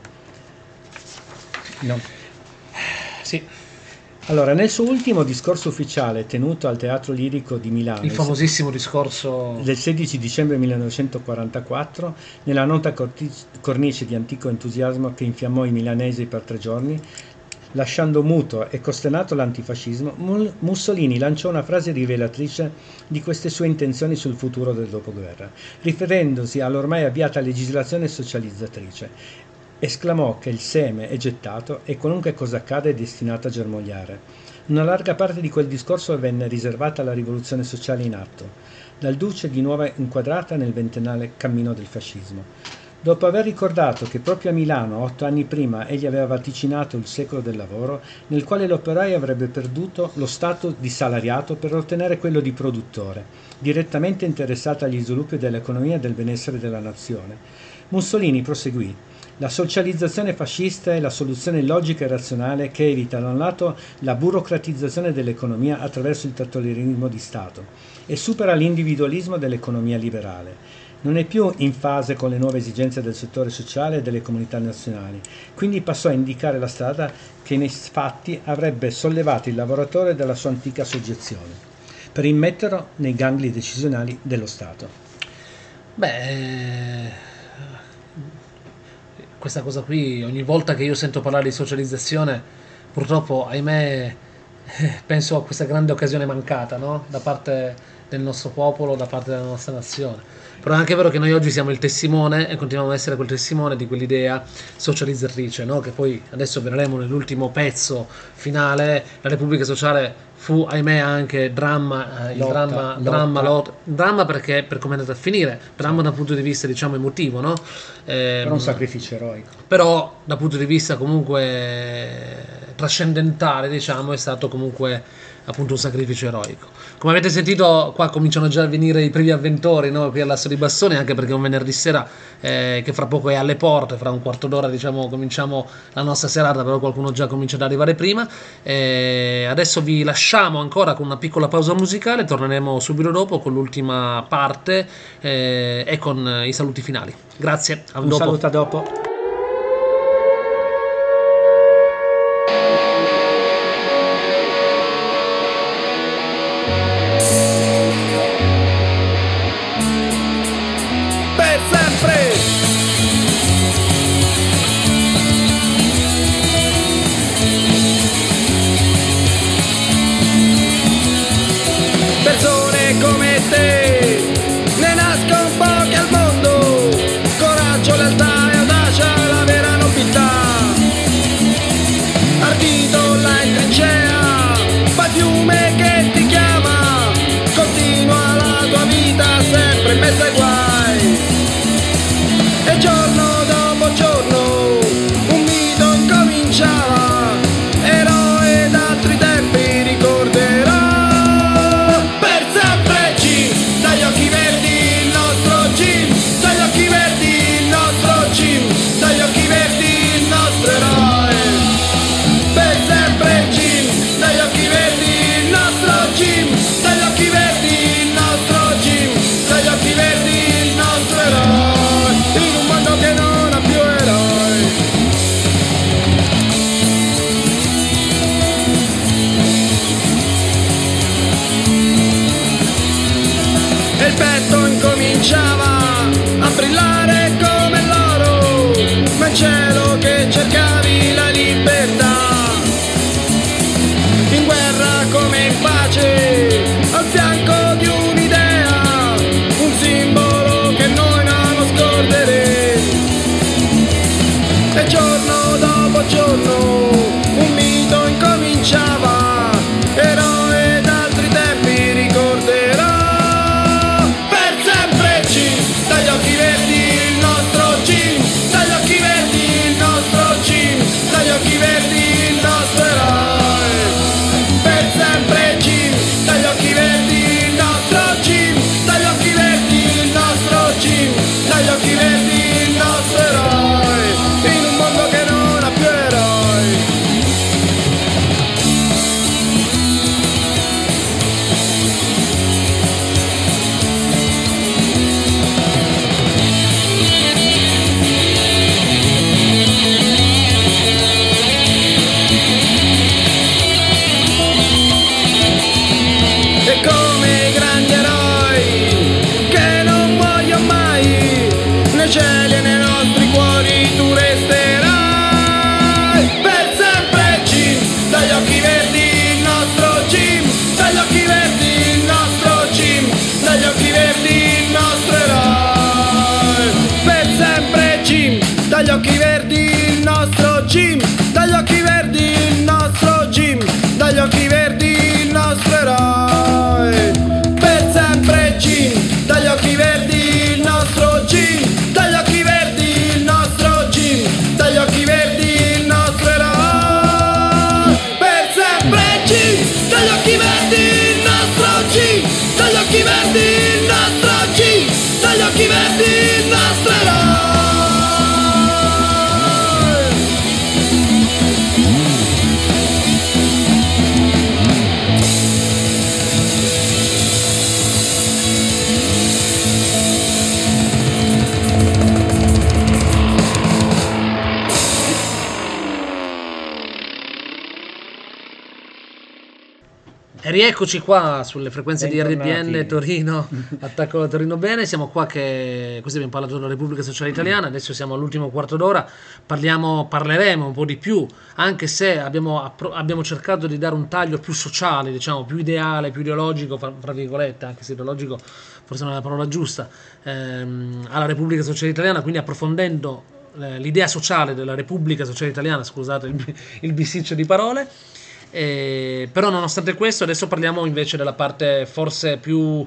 No. Sì. Allora, nel suo ultimo discorso ufficiale tenuto al Teatro Lirico di Milano, il famosissimo discorso del 16 dicembre 1944, nella nota cornice di antico entusiasmo che infiammò i milanesi per 3 giorni, lasciando muto e costernato l'antifascismo, Mussolini lanciò una frase rivelatrice di queste sue intenzioni sul futuro del dopoguerra, riferendosi all'ormai avviata legislazione socializzatrice. Esclamò che il seme è gettato e qualunque cosa accada è destinata a germogliare. Una larga parte di quel discorso venne riservata alla rivoluzione sociale in atto, dal Duce di nuovo inquadrata nel ventennale cammino del fascismo. Dopo aver ricordato che proprio a Milano, 8 anni prima, egli aveva vaticinato il secolo del lavoro, nel quale l'operaio avrebbe perduto lo stato di salariato per ottenere quello di produttore, direttamente interessato agli sviluppi dell'economia e del benessere della nazione, Mussolini proseguì: la socializzazione fascista è la soluzione logica e razionale che evita da un lato la burocratizzazione dell'economia attraverso il totalitarismo di Stato e supera l'individualismo dell'economia liberale. Non è più in fase con le nuove esigenze del settore sociale e delle comunità nazionali, quindi passò a indicare la strada che nei fatti avrebbe sollevato il lavoratore dalla sua antica soggezione, per immetterlo nei gangli decisionali dello Stato. Questa cosa qui, ogni volta che io sento parlare di socializzazione, purtroppo, ahimè, penso a questa grande occasione mancata, no? Da parte del nostro popolo, da parte della nostra nazione. Però è anche vero che noi oggi siamo il testimone e continuiamo ad essere quel testimone di quell'idea socializzatrice, no? Che poi adesso vedremo nell'ultimo pezzo finale. La Repubblica Sociale fu, ahimè, anche dramma, dramma perché per come è andata a finire, dramma dal punto di vista, diciamo, emotivo, no? Però un sacrificio eroico. Però dal punto di vista comunque trascendentale, diciamo, è stato comunque appunto un sacrificio eroico. Come avete sentito, qua cominciano già a venire i primi avventori, no? Qui all'Asso di Bastoni, anche perché è un venerdì sera che fra poco è alle porte, fra un quarto d'ora, diciamo, cominciamo la nostra serata, però qualcuno già comincia ad arrivare prima. Adesso vi lasciamo ancora con una piccola pausa musicale, torneremo subito dopo con l'ultima parte e con i saluti finali. Grazie, a dopo. Saluto a dopo. Persone come te ne nascono poche al mondo, coraggio, lealtà e audacia, la vera nobiltà. Ardito là in trincea, fa fiume che ti chiama, continua la tua vita sempre in mezzo ai guai. E giorno dopo giorno un mito incominciava, eroe d'altri tempi ricorderà. Dagli occhi verdi il nostro gym, dagli occhi verdi il nostro gym, dagli occhi verdi il nostro eroe. Per sempre gym, E rieccoci qua sulle frequenze di Bentornati. RPN Torino, attacco da Torino Bene, siamo qua che così abbiamo parlato della Repubblica Sociale Italiana, adesso siamo all'ultimo quarto d'ora, parleremo un po' di più, anche se abbiamo cercato di dare un taglio più sociale, diciamo, più ideale, più ideologico, fra virgolette, anche se ideologico forse non è la parola giusta, alla Repubblica Sociale Italiana, quindi approfondendo l'idea sociale della Repubblica Sociale Italiana, scusate il bisticcio di parole. Però nonostante questo adesso parliamo invece della parte forse più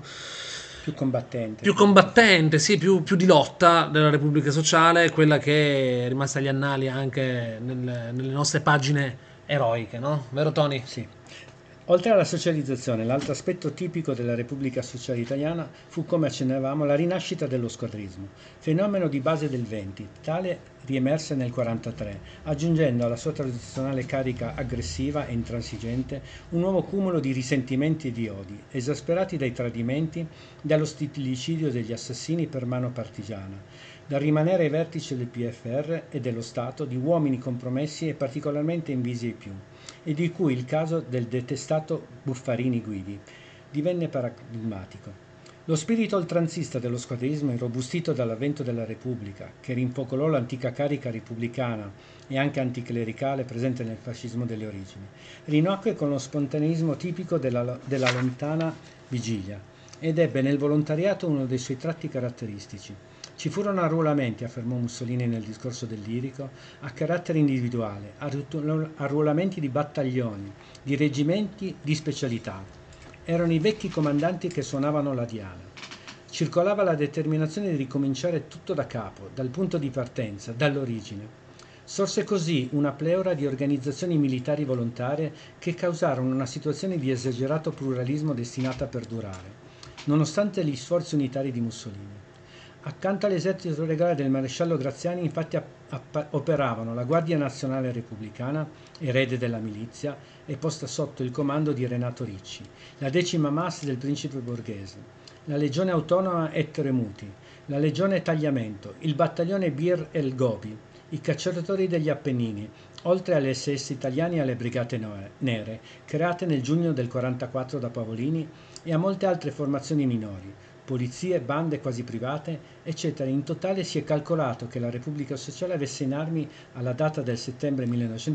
combattente, sì, più di lotta della Repubblica Sociale, quella che è rimasta agli annali anche nelle nostre pagine eroiche, no? Vero Tony? Sì. Oltre alla socializzazione, l'altro aspetto tipico della Repubblica Sociale Italiana fu, come accennavamo, la rinascita dello squadrismo, fenomeno di base del 20, tale riemerse nel 43, aggiungendo alla sua tradizionale carica aggressiva e intransigente un nuovo cumulo di risentimenti e di odi, esasperati dai tradimenti, dallo stillicidio degli assassini per mano partigiana, dal rimanere ai vertici del PFR e dello Stato di uomini compromessi e particolarmente invisi ai più, e di cui il caso del detestato Buffarini Guidi divenne paradigmatico. Lo spirito oltranzista dello squadrismo, irrobustito dall'avvento della Repubblica, che rinfocolò l'antica carica repubblicana e anche anticlericale presente nel fascismo delle origini, rinacque con lo spontaneismo tipico della lontana vigilia ed ebbe nel volontariato uno dei suoi tratti caratteristici. Ci furono arruolamenti, affermò Mussolini nel discorso del Lirico, a carattere individuale, arruolamenti di battaglioni, di reggimenti, di specialità. Erano i vecchi comandanti che suonavano la diana. Circolava la determinazione di ricominciare tutto da capo, dal punto di partenza, dall'origine. Sorse così una pleora di organizzazioni militari volontarie che causarono una situazione di esagerato pluralismo destinata a perdurare, nonostante gli sforzi unitari di Mussolini. Accanto all'esercito regale del maresciallo Graziani infatti operavano la Guardia Nazionale Repubblicana, erede della milizia, e posta sotto il comando di Renato Ricci, la 10ª MAS del principe Borghese, la Legione Autonoma Ettore Muti, la Legione Tagliamento, il battaglione Bir El Gobi, i cacciatori degli Appennini, oltre alle SS italiane e alle Brigate Nere, create nel giugno del 44 da Pavolini, e a molte altre formazioni minori, polizie, bande quasi private, eccetera. In totale si è calcolato che la Repubblica Sociale avesse in armi, alla data del settembre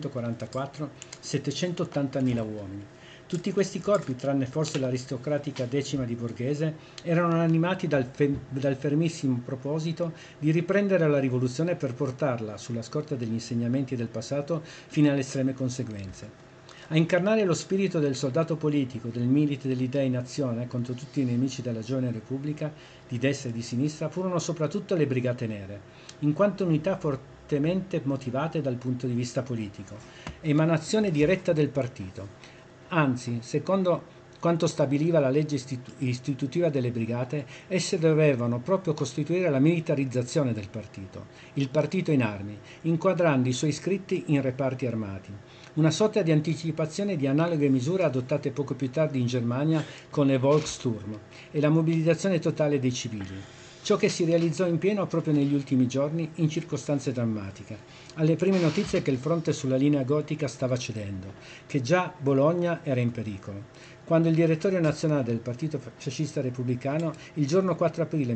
1944, 780.000 uomini. Tutti questi corpi, tranne forse l'aristocratica 10ª di Borghese, erano animati dal fermissimo proposito di riprendere la rivoluzione per portarla, sulla scorta degli insegnamenti del passato, fino alle estreme conseguenze. A incarnare lo spirito del soldato politico, del milite dell'idea in azione contro tutti i nemici della giovane Repubblica, di destra e di sinistra, furono soprattutto le Brigate Nere, in quanto unità fortemente motivate dal punto di vista politico, emanazione diretta del partito. Anzi, secondo quanto stabiliva la legge istitutiva delle brigate, esse dovevano proprio costituire la militarizzazione del partito, il partito in armi, inquadrando i suoi iscritti in reparti armati. Una sorta di anticipazione di analoghe misure adottate poco più tardi in Germania con le Volkssturm e la mobilitazione totale dei civili. Ciò che si realizzò in pieno proprio negli ultimi giorni, in circostanze drammatiche, alle prime notizie che il fronte sulla linea gotica stava cedendo, che già Bologna era in pericolo, quando il direttorio nazionale del Partito Fascista Repubblicano, il giorno 4 aprile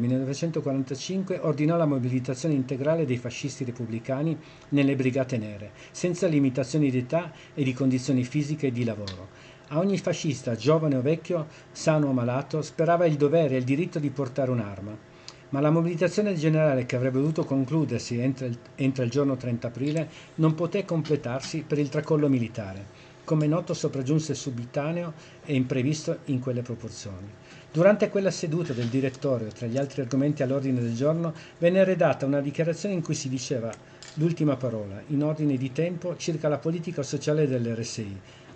1945, ordinò la mobilitazione integrale dei fascisti repubblicani nelle Brigate Nere, senza limitazioni di età e di condizioni fisiche e di lavoro. A ogni fascista, giovane o vecchio, sano o malato, sperava il dovere e il diritto di portare un'arma. Ma la mobilitazione generale, che avrebbe dovuto concludersi entro il giorno 30 aprile, non poté completarsi per il tracollo militare. Come noto, sopraggiunse subitaneo e imprevisto in quelle proporzioni. Durante quella seduta del direttorio, tra gli altri argomenti all'ordine del giorno, venne redatta una dichiarazione in cui si diceva l'ultima parola, in ordine di tempo, circa la politica sociale dell'RSI.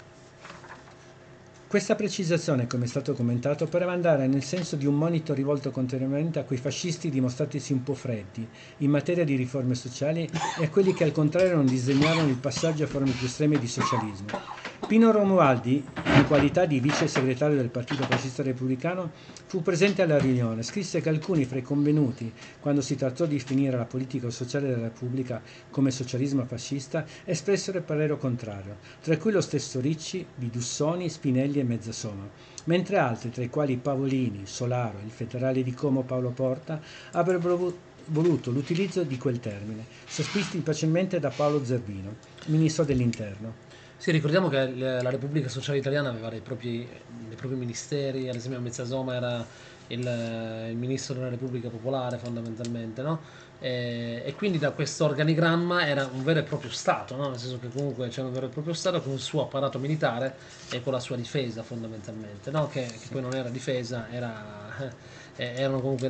Questa precisazione, come è stato commentato, pareva andare nel senso di un monito rivolto contrariamente a quei fascisti dimostratisi un po' freddi in materia di riforme sociali e a quelli che al contrario non disegnarono il passaggio a forme più estreme di socialismo. Pino Romualdi, in qualità di vice segretario del Partito Fascista Repubblicano, fu presente alla riunione. Scrisse che alcuni fra i convenuti, quando si trattò di definire la politica sociale della Repubblica come socialismo fascista, espressero il parere contrario, tra cui lo stesso Ricci, Bidussoni, Spinelli e Mezzasoma, mentre altri, tra i quali Pavolini, Solaro, il federale di Como Paolo Porta, avrebbero voluto l'utilizzo di quel termine, sospisti facilmente da Paolo Zerbino, ministro dell'Interno. Sì, ricordiamo che la Repubblica Sociale Italiana aveva dei propri ministeri, ad esempio Mezzasoma era il ministro della Repubblica Popolare fondamentalmente, no? E quindi da questo organigramma era un vero e proprio Stato, no? Nel senso che comunque c'era un vero e proprio Stato con il suo apparato militare e con la sua difesa fondamentalmente, no? Che poi non era difesa, erano comunque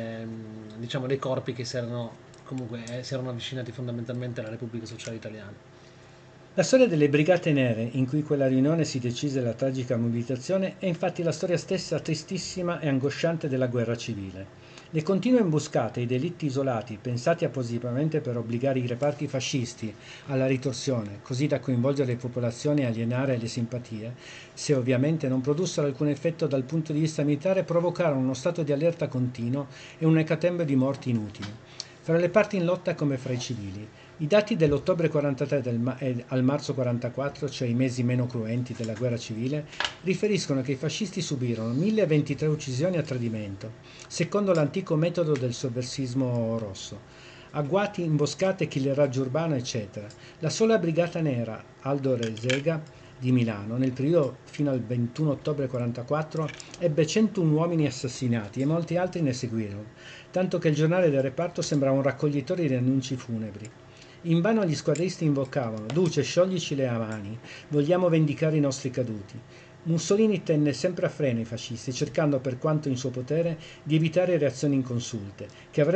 diciamo, dei corpi che si erano avvicinati fondamentalmente alla Repubblica Sociale Italiana. La storia delle Brigate Nere, in cui quella riunione si decise la tragica mobilitazione, è infatti la storia stessa tristissima e angosciante della guerra civile. Le continue imboscate e i delitti isolati, pensati appositamente per obbligare i reparti fascisti alla ritorsione, così da coinvolgere le popolazioni e alienare le simpatie, se ovviamente non produssero alcun effetto dal punto di vista militare, provocarono uno stato di allerta continuo e un'ecatombe di morti inutili, fra le parti in lotta come fra i civili. I dati dell'ottobre 43 al marzo 44, cioè i mesi meno cruenti della guerra civile, riferiscono che i fascisti subirono 1023 uccisioni a tradimento, secondo l'antico metodo del sovversismo rosso. Agguati, imboscate, killeraggio urbano, eccetera. La sola Brigata Nera, Aldo Resega, di Milano, nel periodo fino al 21 ottobre 44, ebbe 101 uomini assassinati e molti altri ne seguirono, tanto che il giornale del reparto sembrava un raccoglitore di annunci funebri. Invano gli squadristi invocavano: Duce, scioglici le mani, vogliamo vendicare i nostri caduti. Mussolini tenne sempre a freno i fascisti, cercando per quanto in suo potere di evitare reazioni inconsulte,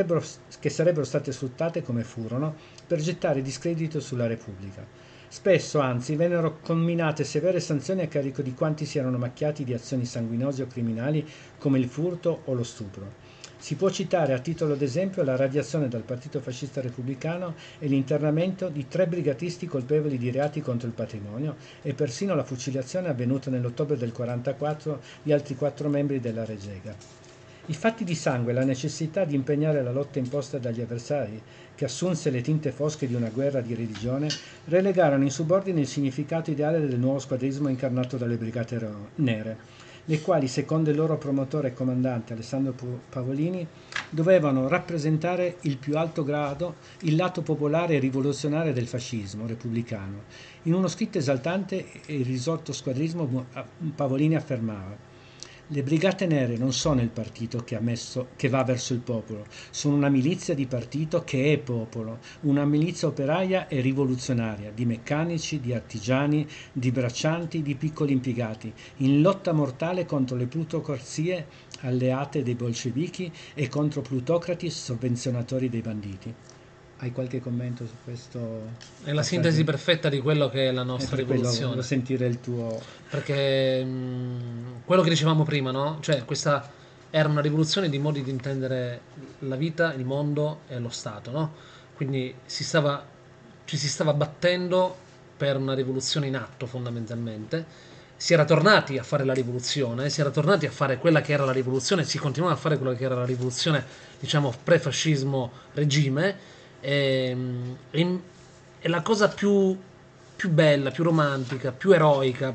che sarebbero state sfruttate, come furono, per gettare discredito sulla Repubblica. Spesso, anzi, vennero comminate severe sanzioni a carico di quanti si erano macchiati di azioni sanguinose o criminali come il furto o lo stupro. Si può citare a titolo d'esempio la radiazione dal Partito Fascista Repubblicano e l'internamento di 3 brigatisti colpevoli di reati contro il patrimonio e persino la fucilazione avvenuta nell'ottobre del 44 di altri 4 membri della Resega. I fatti di sangue e la necessità di impegnare la lotta imposta dagli avversari, che assunse le tinte fosche di una guerra di religione, relegarono in subordine il significato ideale del nuovo squadrismo incarnato dalle Brigate Nere, le quali, secondo il loro promotore e comandante Alessandro Pavolini, dovevano rappresentare il più alto grado il lato popolare e rivoluzionario del fascismo repubblicano. In uno scritto esaltante il risorto squadrismo, Pavolini affermava: le Brigate Nere non sono il partito che va verso il popolo, sono una milizia di partito che è popolo, una milizia operaia e rivoluzionaria, di meccanici, di artigiani, di braccianti, di piccoli impiegati, in lotta mortale contro le plutocrazie alleate dei bolscevichi e contro plutocrati sovvenzionatori dei banditi. Hai qualche commento su questo? È la sintesi perfetta di quello che è la nostra rivoluzione. Voglio sentire il tuo... Perché quello che dicevamo prima, no? Cioè, questa era una rivoluzione di modi di intendere la vita, il mondo e lo Stato, no? Quindi ci si stava battendo per una rivoluzione in atto, fondamentalmente. Si era tornati a fare la rivoluzione, si era tornati a fare quella che era la rivoluzione, si continuava a fare quella che era la rivoluzione, diciamo, pre-fascismo regime. E la cosa più bella, più romantica, più eroica,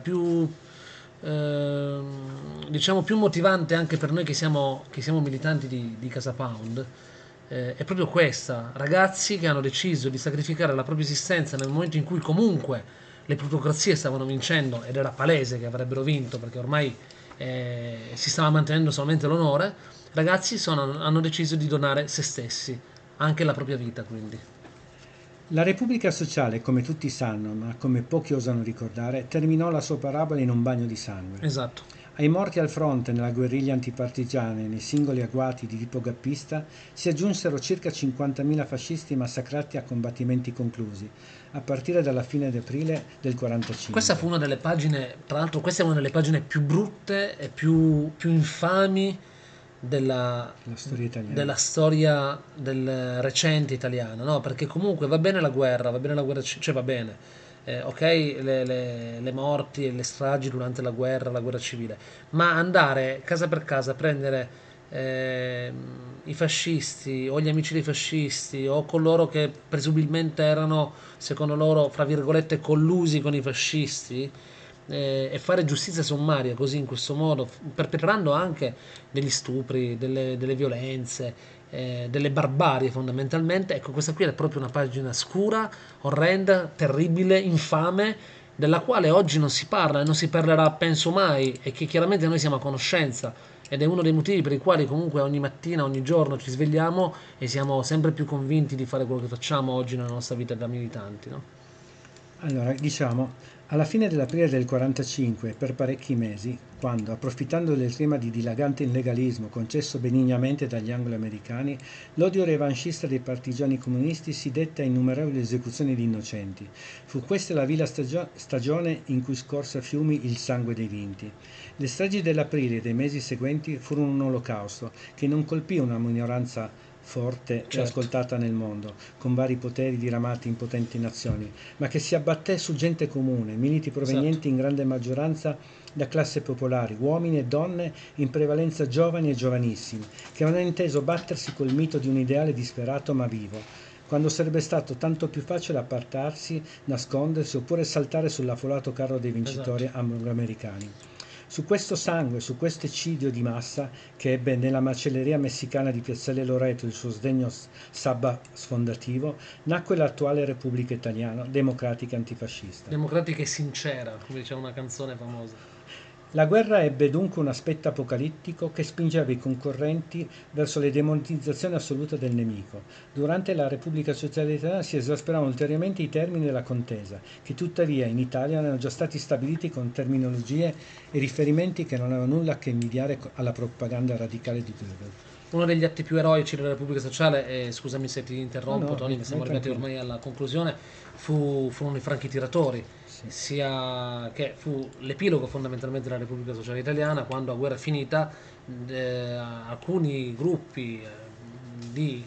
diciamo più motivante anche per noi che siamo militanti di Casa Pound, è proprio questa: ragazzi che hanno deciso di sacrificare la propria esistenza nel momento in cui comunque le plutocrazie stavano vincendo, ed era palese che avrebbero vinto perché ormai si stava mantenendo solamente l'onore. Ragazzi hanno deciso di donare se stessi, anche la propria vita, quindi. La Repubblica Sociale, come tutti sanno, ma come pochi osano ricordare, terminò la sua parabola in un bagno di sangue. Esatto. Ai morti al fronte, nella guerriglia antipartigiana e nei singoli agguati di tipo gappista si aggiunsero circa 50.000 fascisti massacrati a combattimenti conclusi, a partire dalla fine di aprile del 45. Questa fu una delle pagine, tra l'altro questa è una delle pagine più brutte e più infami della storia del recente italiana, no? Perché comunque va bene la guerra, cioè va bene, ok, le morti e le stragi durante la guerra civile, ma andare casa per casa a prendere i fascisti o gli amici dei fascisti o coloro che presumibilmente erano, secondo loro, fra virgolette, collusi con i fascisti, e fare giustizia sommaria così, in questo modo, perpetrando anche degli stupri, delle violenze, delle barbarie fondamentalmente. Ecco, questa qui è proprio una pagina scura, orrenda, terribile, infame, della quale oggi non si parla e non si parlerà, penso mai, e che chiaramente noi siamo a conoscenza, ed è uno dei motivi per i quali comunque ogni mattina, ogni giorno ci svegliamo e siamo sempre più convinti di fare quello che facciamo oggi nella nostra vita da militanti, no? Allora, diciamo, alla fine dell'aprile del 45, per parecchi mesi, quando, approfittando del clima di dilagante illegalismo concesso benignamente dagli anglo-americani, l'odio revanchista dei partigiani comunisti si dette a innumerevoli esecuzioni di innocenti. Fu questa la vile stagione in cui scorse a fiumi il sangue dei vinti. Le stragi dell'aprile e dei mesi seguenti furono un olocausto che non colpì una minoranza forte e ascoltata nel mondo, con vari poteri diramati in potenti nazioni, ma che si abbatté su gente comune, militi provenienti in grande maggioranza da classe popolari, uomini e donne, in prevalenza giovani e giovanissimi, che avevano inteso battersi col mito di un ideale disperato ma vivo, quando sarebbe stato tanto più facile appartarsi, nascondersi oppure saltare sull'affolato carro dei vincitori anglo-americani. Su questo sangue, su questo eccidio di massa che ebbe nella macelleria messicana di Piazzale Loreto il suo sdegno sabba sfondativo, nacque l'attuale Repubblica Italiana, democratica e antifascista. Democratica e sincera, come diceva una canzone famosa. La guerra ebbe dunque un aspetto apocalittico che spingeva i concorrenti verso la demonizzazione assoluta del nemico. Durante la Repubblica Sociale Italiana si esasperavano ulteriormente i termini della contesa, che tuttavia in Italia erano già stati stabiliti con terminologie e riferimenti che non avevano nulla a che invidiare alla propaganda radicale di Goebbels. Uno degli atti più eroici della Repubblica Sociale, e scusami se ti interrompo, No, Tony, ma siamo arrivati ormai alla conclusione, furono i franchi tiratori, sia che fu l'epilogo fondamentalmente della Repubblica Sociale Italiana, quando a guerra finita alcuni gruppi di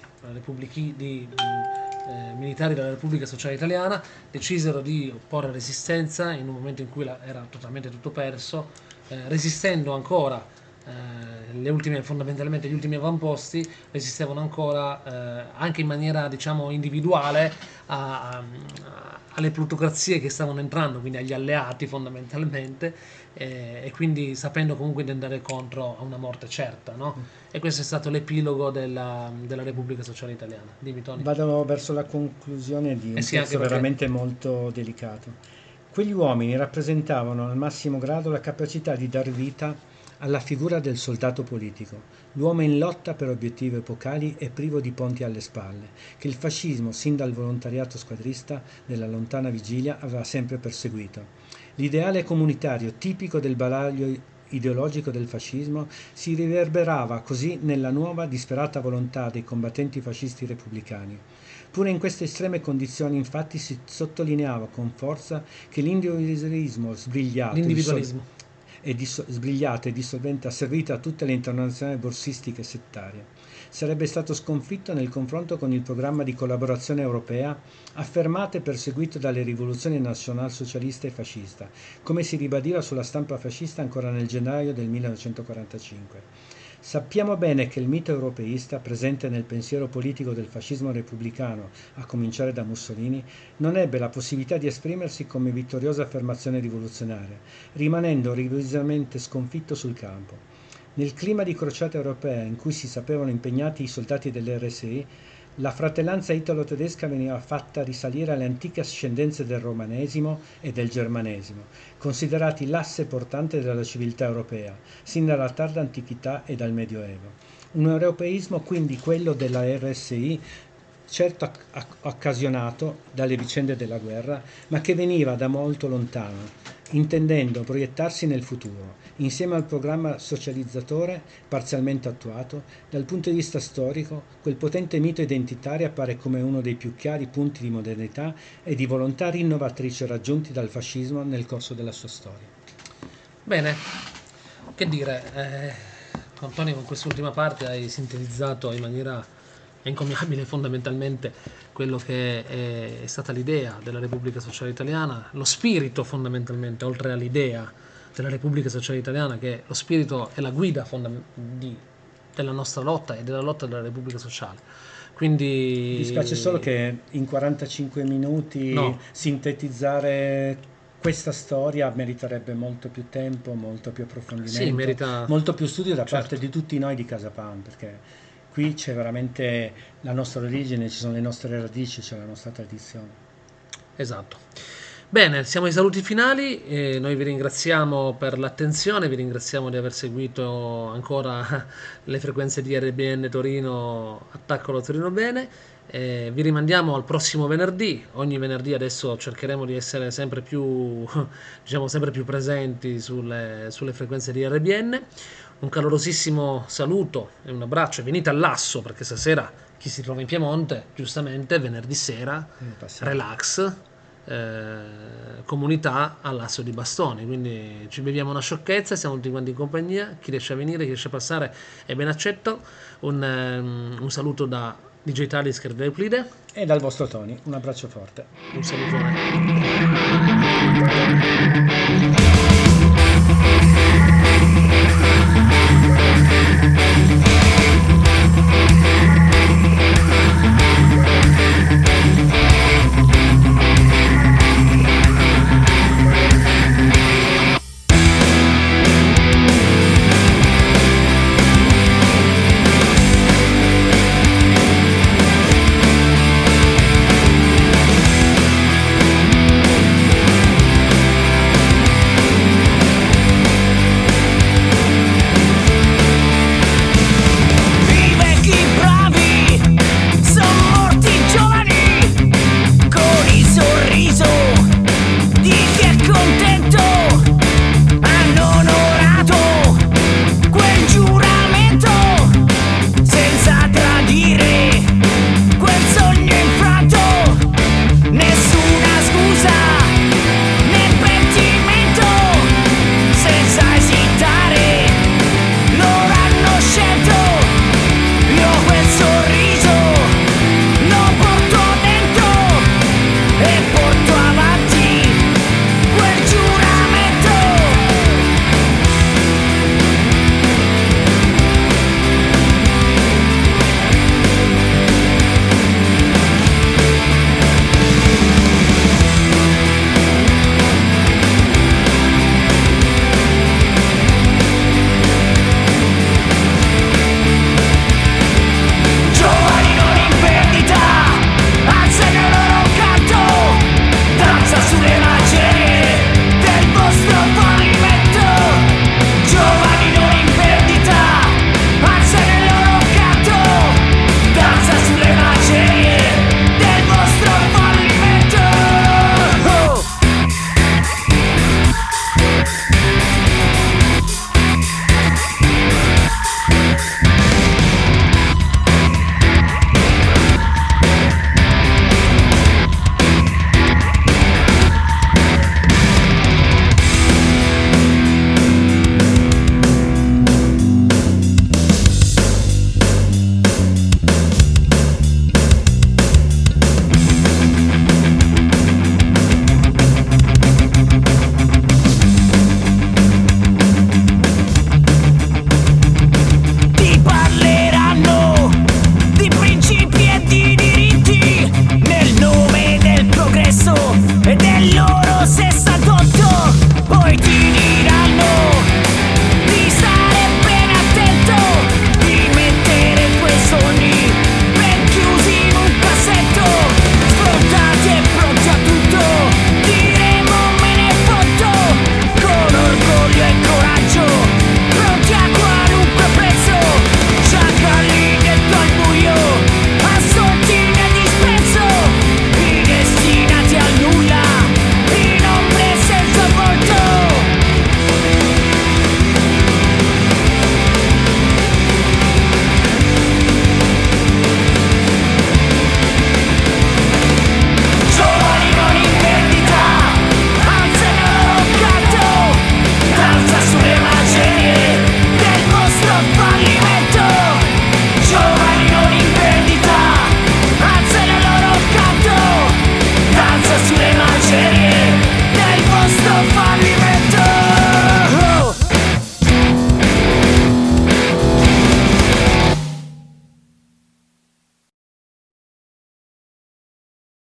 militari della Repubblica Sociale Italiana decisero di opporre resistenza in un momento in cui era totalmente tutto perso, resistendo ancora. Fondamentalmente gli ultimi avamposti resistevano ancora, anche in maniera diciamo individuale, alle plutocrazie che stavano entrando, quindi agli alleati fondamentalmente, e quindi sapendo comunque di andare contro a una morte certa, no? E questo è stato l'epilogo della Repubblica Sociale Italiana. Dimmi, Tony. Vado verso la conclusione di un pezzo veramente molto delicato. Quegli uomini rappresentavano al massimo grado la capacità di dar vita alla figura del soldato politico, l'uomo in lotta per obiettivi epocali e privo di ponti alle spalle, che il fascismo, sin dal volontariato squadrista della lontana vigilia, aveva sempre perseguito. L'ideale comunitario tipico del bagaglio ideologico del fascismo si riverberava così nella nuova disperata volontà dei combattenti fascisti repubblicani. Pure in queste estreme condizioni, infatti, si sottolineava con forza che l'individualismo sbrigliato sbrigliato e dissolvente asservito a tutte le internazionali borsistiche settarie sarebbe stato sconfitto nel confronto con il programma di collaborazione europea affermato e perseguito dalle rivoluzioni nazionalsocialista e fascista, come si ribadiva sulla stampa fascista ancora nel gennaio del 1945. Sappiamo bene che il mito europeista, presente nel pensiero politico del fascismo repubblicano, a cominciare da Mussolini, non ebbe la possibilità di esprimersi come vittoriosa affermazione rivoluzionaria, rimanendo rigorosamente sconfitto sul campo. Nel clima di crociata europea in cui si sapevano impegnati i soldati dell'RSI, la fratellanza italo-tedesca veniva fatta risalire alle antiche ascendenze del romanesimo e del germanesimo, considerati l'asse portante della civiltà europea, sin dalla tarda antichità e dal Medioevo. Un europeismo quindi quello della RSI, certo occasionato dalle vicende della guerra, ma che veniva da molto lontano, intendendo proiettarsi nel futuro, insieme al programma socializzatore parzialmente attuato. Dal punto di vista storico, quel potente mito identitario appare come uno dei più chiari punti di modernità e di volontà rinnovatrice raggiunti dal fascismo nel corso della sua storia. Bene, che dire, Antonio, con quest'ultima parte hai sintetizzato in maniera è incommiabile fondamentalmente quello che è stata l'idea della Repubblica Sociale Italiana, lo spirito fondamentalmente, oltre all'idea della Repubblica Sociale Italiana, che lo spirito è la guida della nostra lotta e della lotta della Repubblica Sociale. Quindi Dispiace solo che in 45 minuti No. sintetizzare questa storia meriterebbe molto più tempo, molto più approfondimento, Sì, merita- molto più studio da certo. parte di tutti noi di Casa Pound, perché qui c'è veramente la nostra origine, ci sono le nostre radici, c'è la nostra tradizione. Esatto. Bene, siamo ai saluti finali, e noi vi ringraziamo per l'attenzione, vi ringraziamo di aver seguito ancora le frequenze di RBN Torino, Attaccalo Torino Bene, vi rimandiamo al prossimo venerdì. Ogni venerdì adesso cercheremo di essere sempre più, diciamo, sempre più presenti sulle frequenze di RBN. Un calorosissimo saluto e un abbraccio, venite all'Asso perché stasera chi si trova in Piemonte, giustamente venerdì sera, Passiamo. relax, comunità all'Asso di Bastoni, quindi ci beviamo una sciocchezza, siamo tutti quanti in compagnia, chi riesce a venire, chi riesce a passare è ben accetto. Un saluto da DJ Italia Scherzo Euclide, E dal vostro Tony, un abbraccio forte. un saluto